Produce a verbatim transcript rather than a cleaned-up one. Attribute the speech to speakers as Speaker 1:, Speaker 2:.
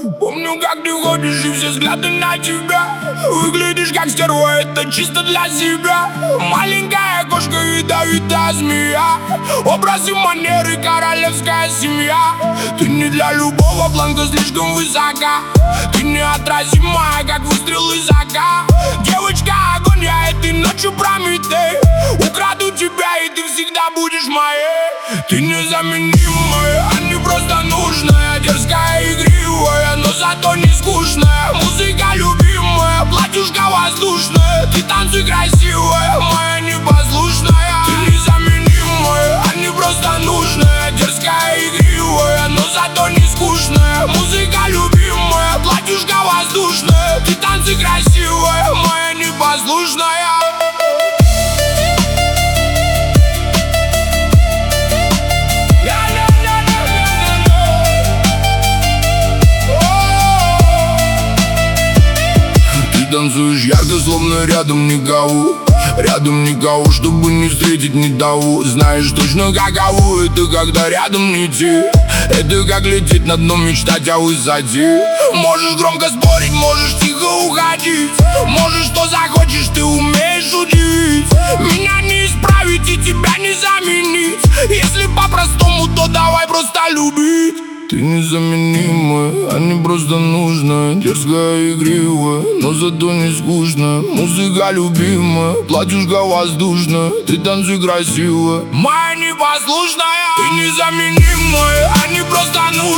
Speaker 1: Помню, как ты ходишь и все взгляды на тебя. Выглядишь как стерва, это чисто для себя. Маленькая кошка, ядовитая змея. Образ и манеры, королевская семья. Ты не для любого, планка слишком высока. Ты неотразимая, как выстрел из ока. Девочка, огонь, я этой ночью Прометей. Украду тебя, и ты всегда будешь моей. Ты незаменимая, а не просто нужная. Дерзкая, игривая, но зато не скучная. Музыка любимая, платьюшка воздушная. Ты танцуй красивая, моя непослушная. Ты незаменимая, а не просто нужная. Дерзкая, игривая, но зато не скучная. Музыка любимая, платьюшка воздушная. Ты танцуй красивая, моя непослушная. Танцуешь ярко, словно рядом никого. Рядом никого, чтобы не встретить ни того. Знаешь точно каково это, когда рядом не те. Это как лететь на дно, мечтать о высоте. Можешь громко спорить, можешь тихо уходить. Можешь что захочешь, ты умеешь удивить. Меня не исправить и тебя не заменить. Если по-простому, то давай просто любить. Ты незаменимая, а не просто нужная. Дерзкая, игривая, но зато не скучная. Музыка любимая, платьюшка воздушная. Ты танцуй красиво, моя непослушная. Ты незаменимая, а не просто нужная.